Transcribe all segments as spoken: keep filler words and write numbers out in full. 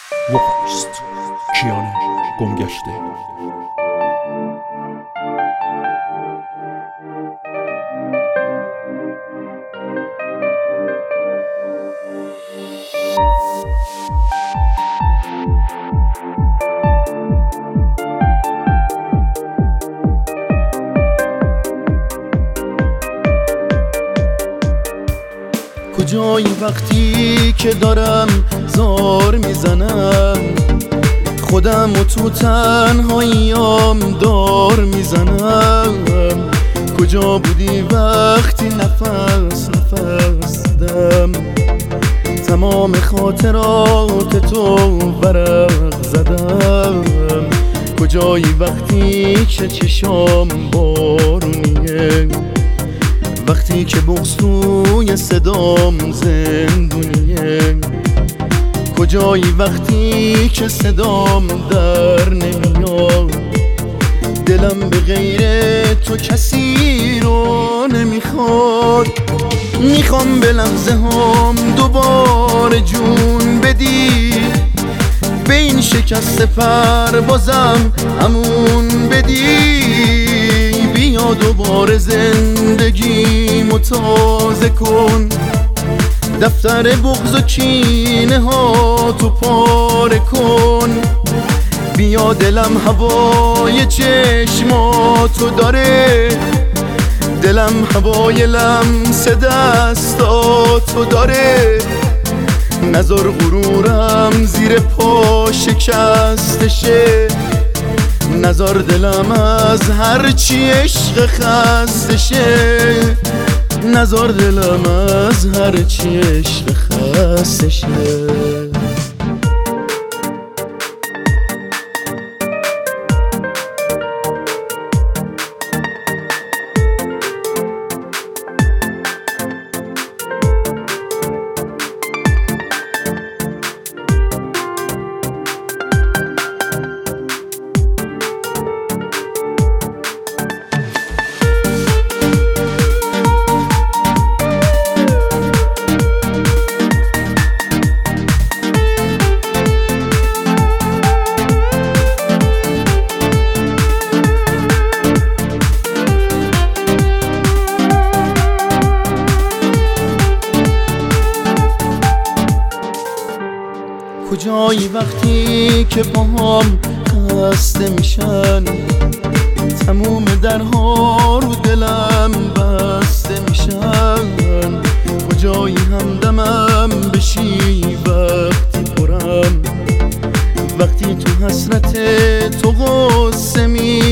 وکست کیان گمگشته. کجایی وقتی که دارم زار میزنم، خودم و تو تنهاییام دار میزنم. کجا بودی وقتی نفس نفس زدم، تمام خاطرات تو ورق زدم. کجایی وقتی که چشام بارونیه، وقتی که بغض توی صدام زندونیه. کجایی وقتی که صدام در نمیاد، دلم به غیر تو کسی رو نمیخواد. میخوام به لحظه هم دوباره جون بدی، به این شکست پروازم امون بدی. بیا دوباره زندگیمو تازه کن، دفتر بغض و کینه ها تو پاره کن. بیا دلم هوای چشماتو داره، دلم هوای لمس دستاتو داره. نذار غرورم زیر پا شکسته شه، نذار دلم از هرچی عشق خسته شه، نذار دلم از هرچی عشق خسته شه. کجایی وقتی که پاهام خسته میشن، تموم درها رو دلم بسته میشن. کجایی همدمم بشی وقتی پرم، وقتی تو حسرت تو غصه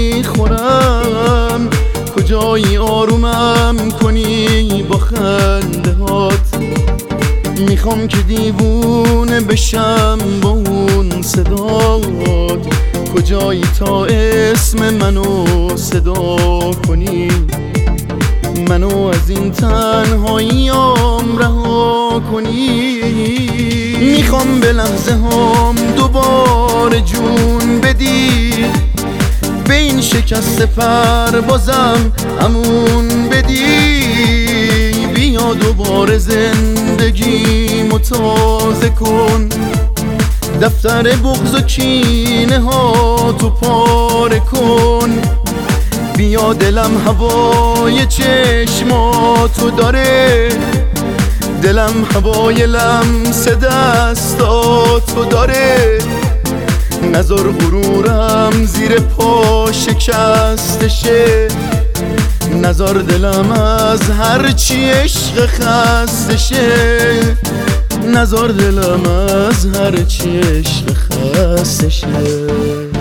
میخورم. کجایی آرومم کنی با خنده هات، میخوام که دیوونه بشم با اون صدات. کجایی تا اسم منو صدا کنی، منو از این تنهاییام رها کنی. میخوام به لحظه هم دوباره جون بدی، به این شکست پروازم امون بدی. بیا دوباره زندگیمو تازه کن، دفتر بغض و کینه ها تو پاره کن. بیا دلم هوای چشماتو داره، دلم هوای لمس دستاتو داره. نذار غرورم زیر پا شکسته شه، نذار دلم از هرچی عشق خسته شه، نذار دلم از هرچی عشق خسته شه.